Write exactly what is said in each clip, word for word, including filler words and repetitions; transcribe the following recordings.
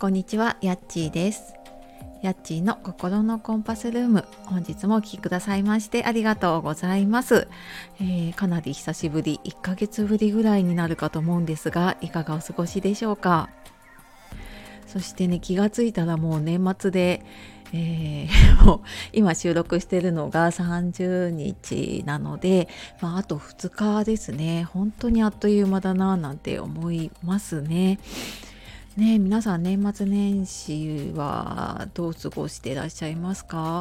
こんにちは、やっちーです。やっちーの心のコンパスルーム、本日もお聞きくださいましてありがとうございます。えー、かなり久しぶり、いっかげつぶりぐらいになるかと思うんですが、いかがお過ごしでしょうか。そしてね、気がついたらもう年末で、えー、もう今収録してるのがさんじゅうにちなので、まあ、あとふつかですね。本当にあっという間だななんて思いますね。ねえ、皆さん年末年始はどう過ごしていらっしゃいますか？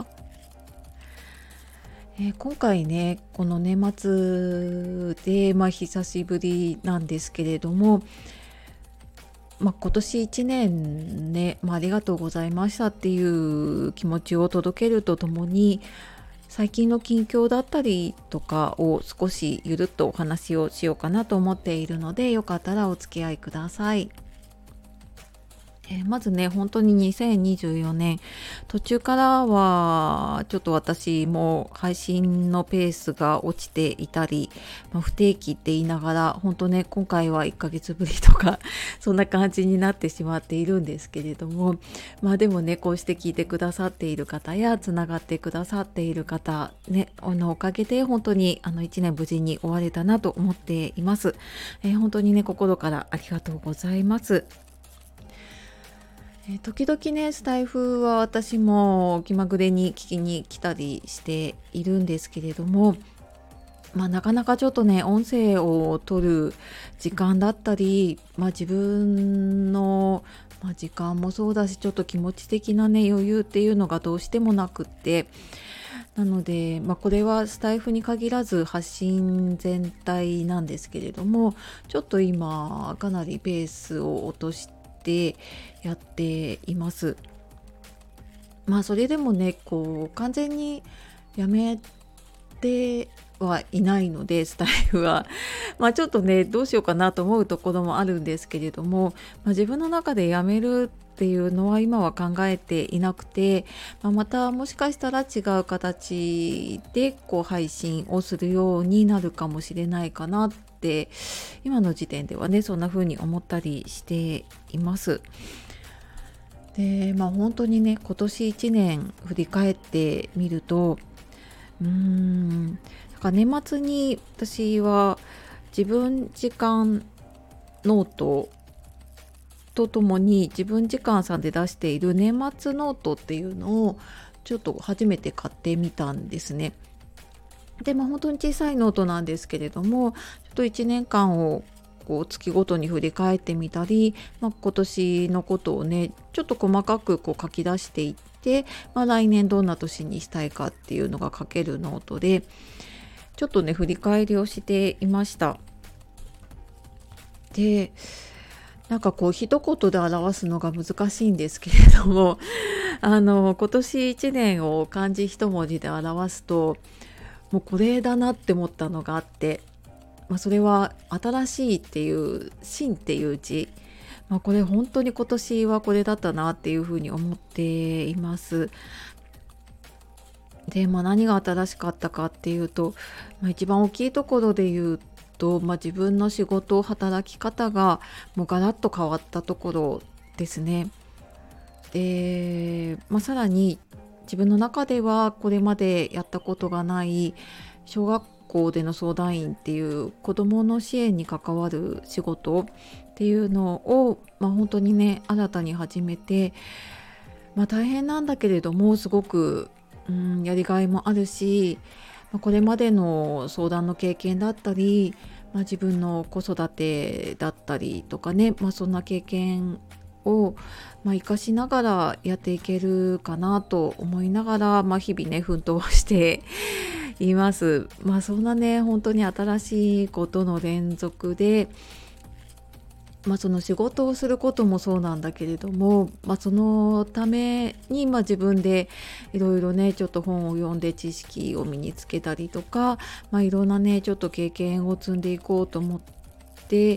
えー今回ね、この年末で、まあ、久しぶりなんですけれども、まあ、今年いちねんね、まあ、ありがとうございましたっていう気持ちを届けるとともに、最近の近況だったりとかを少しゆるっとお話をしようかなと思っているので、よかったらお付き合いください。えーまずね、本当ににせんにじゅうよねん、途中からはちょっと私も配信のペースが落ちていたり、まあ、不定期って言いながら、本当ね、今回はいっかげつぶりとかそんな感じになってしまっているんですけれども、まあでもね、こうして聞いてくださっている方やつながってくださっている方ね、あのおかげで本当にあのいちねん無事に終われたなと思っています。えー本当にね、心からありがとうございます。えー時々ね、スタイフは私も気まぐれに聞きに来たりしているんですけれども、まあ、なかなかちょっとね、音声を取る時間だったり、まあ、自分の、まあ、時間もそうだし、ちょっと気持ち的なね、余裕っていうのがどうしてもなくって、なので、まあ、これはスタイフに限らず発信全体なんですけれども、ちょっと今かなりペースを落としてやっています。まあそれでもね、こう完全にやめてはいないので、スタイフはまあちょっとね、どうしようかなと思うところもあるんですけれども、まあ、自分の中でやめるっていうのは今は考えていなくて、まあ、またもしかしたら違う形でこう配信をするようになるかもしれないかなって、今の時点ではね、そんな風に思ったりしています。で、まあ本当にね、今年いちねん振り返ってみると、うーん、なんか年末に私は自分時間ノートとともに自分時間さんで出している年末ノートっていうのをちょっと初めて買ってみたんですね。で、まあ、本当に小さいノートなんですけれども、ちょっといちねんかんをこう月ごとに振り返ってみたり、まあ、今年のことをね、ちょっと細かくこう書き出していって、まあ、来年どんな年にしたいかっていうのが書けるノートで、ちょっとね、振り返りをしていました。で、なんかこう一言で表すのが難しいんですけれども、あの今年いちねんを漢字一文字で表すと、もうこれだなって思ったのがあって、まあ、それは新しいっていう新っていう字、まあ、これ本当に今年はこれだったなっていうふうに思っています。で、まあ、何が新しかったかっていうと、まあ、一番大きいところで言うと、まあ、自分の仕事働き方がもうガラッと変わったところですね。で、まあ、さらに自分の中ではこれまでやったことがない小学校での相談員っていう子どもの支援に関わる仕事っていうのを、まあ、本当にね新たに始めて、まあ、大変なんだけれどもすごく、うん、やりがいもあるし、まあ、これまでの相談の経験だったり、まあ、自分の子育てだったりとかね、まあ、そんな経験を、まあ、生かしながらやっていけるかなと思いながら、まあ、日々ね奮闘しています。まあそんなね本当に新しいことの連続で、まあ、その仕事をすることもそうなんだけれども、まあ、そのために、まあ、自分でいろいろねちょっと本を読んで知識を身につけたりとか、まあ、いろんなねちょっと経験を積んでいこうと思って、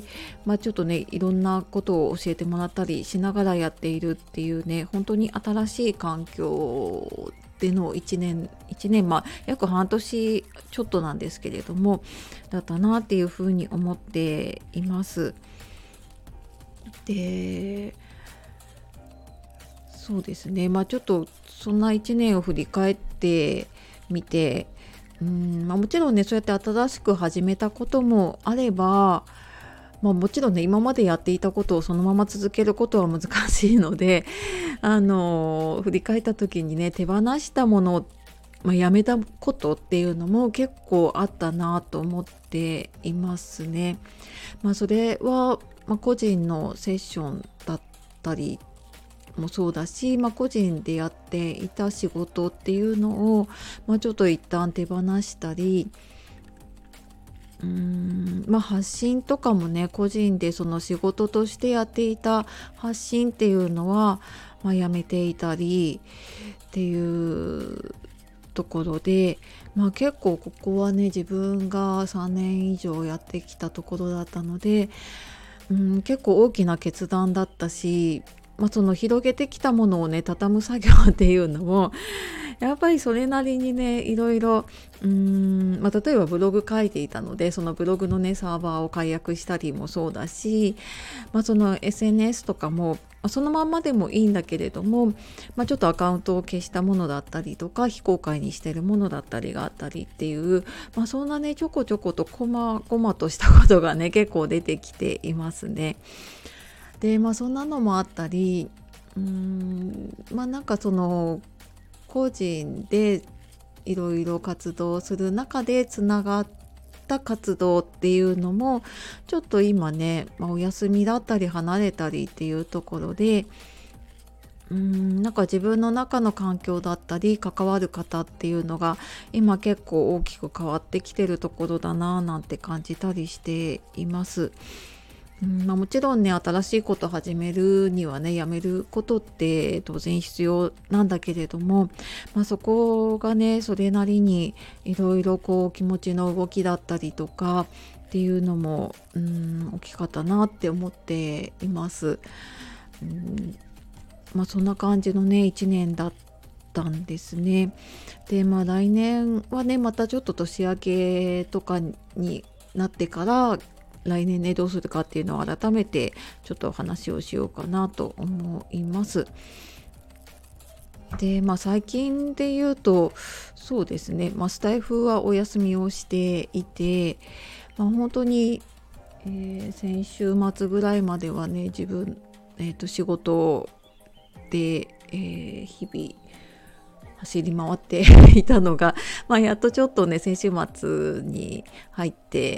まあ、ちょっとねいろんなことを教えてもらったりしながらやっているっていうね、本当に新しい環境でのいちねんいちねん、まあ約半年ちょっとなんですけれどもだったなっていうふうに思っています。で、 そうですね。まあちょっとそんないちねんを振り返ってみて、うん、まあ、もちろんね、そうやって新しく始めたこともあれば、まあ、もちろんね、今までやっていたことをそのまま続けることは難しいので、あの、振り返った時にね、手放したもの、まあ、やめたことっていうのも結構あったなと思っていますね。まあ、それは、まあ、個人のセッションだったりもそうだし、まあ、個人でやっていた仕事っていうのを、まあ、ちょっと一旦手放したり、うーんまあ、発信とかもね、個人でその仕事としてやっていた発信っていうのは、まあ、やめていたりっていうところで、まあ、結構ここはね、自分がさんねん以上やってきたところだったので、うん、結構大きな決断だったし、まあ、その広げてきたものをね、畳む作業っていうのもやっぱりそれなりにね、いろいろ、うーん、まあ、例えばブログ書いていたので、そのブログのね、サーバーを解約したりもそうだし、まあ、その エスエヌエス とかも、まあそのまんまでもいいんだけれども、まあ、ちょっとアカウントを消したものだったりとか、非公開にしてるものだったりがあったりっていう、まあ、そんなね、ちょこちょことこまごまとしたことがね、結構出てきていますね。で、まあそんなのもあったり、うーん、まあなんかその個人でいろいろ活動する中でつながった活動っていうのもちょっと今ね、まあ、お休みだったり離れたりっていうところで、うーんなんか自分の中の環境だったり関わる方っていうのが今結構大きく変わってきてるところだなぁなんて感じたりしています。うんまあ、もちろんね、新しいこと始めるにはね、やめることって当然必要なんだけれども、まあ、そこがね、それなりにいろいろこう気持ちの動きだったりとかっていうのも、うん、大きかったなって思っています。うんまあ、そんな感じのね、いちねんだったんですね。で、まあ来年はね、またちょっと年明けとかになってから来年ね、どうするかっていうのを改めてちょっと話をしようかなと思います。で、まあ最近で言うとそうですね、まあ、スタイフはお休みをしていて、まあ、本当に、えー先週末ぐらいまではね、自分、えーと仕事で、えー日々走り回っていたのが、まあ、やっとちょっとね、先週末に入って、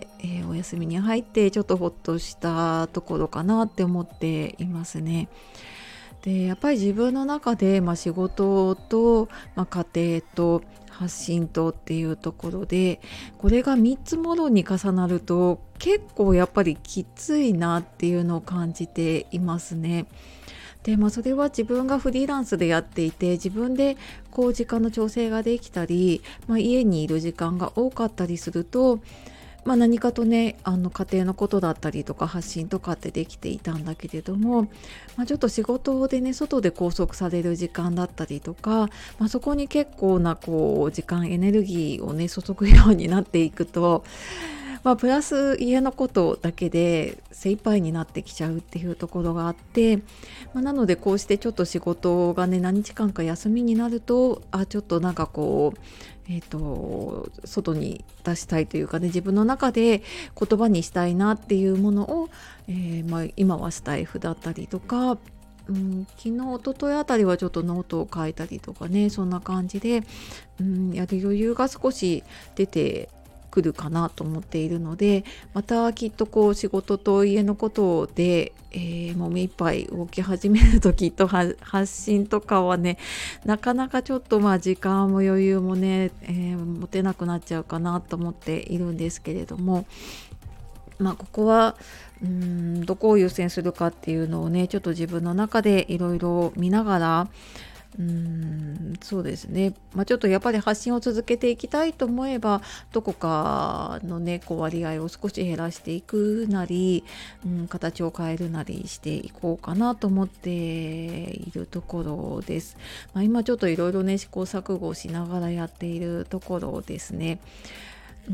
えーお休みに入ってちょっとほっとしたところかなって思っていますね。で、やっぱり自分の中で、まあ、仕事と、まあ、家庭と発信とっていうところで、これがみっつもろに重なると結構やっぱりきついなっていうのを感じていますね。で、まあ、それは自分がフリーランスでやっていて、自分でこう時間の調整ができたり、まあ、家にいる時間が多かったりすると、まあ、何かとね、あの家庭のことだったりとか発信とかってできていたんだけれども、まあ、ちょっと仕事でね、外で拘束される時間だったりとか、まあ、そこに結構なこう時間エネルギーをね注ぐようになっていくと、まあ、プラス家のことだけで精一杯になってきちゃうっていうところがあって、まあ、なのでこうしてちょっと仕事がね、何日間か休みになると、あちょっとなんかこうえーと外に出したいというかね、自分の中で言葉にしたいなっていうものを、えーまあ、今はスタイフだったりとか、うん、昨日一昨日あたりはちょっとノートを書いたりとかね、そんな感じで、うん、やる余裕が少し出てくるかなと思っているので、またきっとこう仕事と家のことで、えーもう目いっぱい動き始めると、きっとは発信とかはね、なかなかちょっとまあ時間も余裕もね、えー持てなくなっちゃうかなと思っているんですけれども、まあここはうーんどこを優先するかっていうのをね、ちょっと自分の中でいろいろ見ながら、うーんそうですね、まあ、ちょっとやっぱり発信を続けていきたいと思えば、どこかのねこう割合を少し減らしていくなり、うん、形を変えるなりしていこうかなと思っているところです。まあ、今ちょっといろいろね試行錯誤しながらやっているところですね。うん、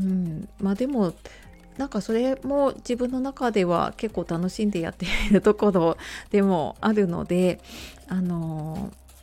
まあでもなんかそれも自分の中では結構楽しんでやっているところでもあるので、あの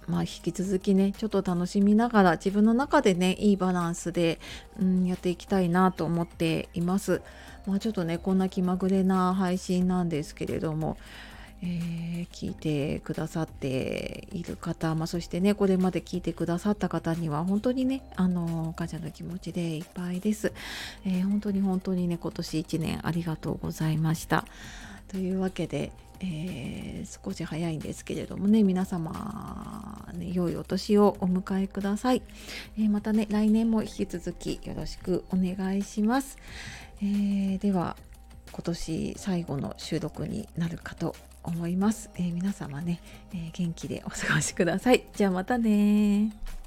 まあ、引き続きねちょっと楽しみながら自分の中でねいいバランスで、うん、やっていきたいなと思っています。まあ、ちょっとねこんな気まぐれな配信なんですけれども、えー聞いてくださっている方、まあ、そしてねこれまで聞いてくださった方には本当にねあの感謝の気持ちでいっぱいです。えー本当に本当にね今年いちねんありがとうございました。というわけで、えー少し早いんですけれどもね皆様、ね、良いお年をお迎えください。えーまたね来年も引き続きよろしくお願いします。えーでは今年最後の収録になるかと思います。えー皆様ね、えー元気でお過ごしください。じゃあまたね。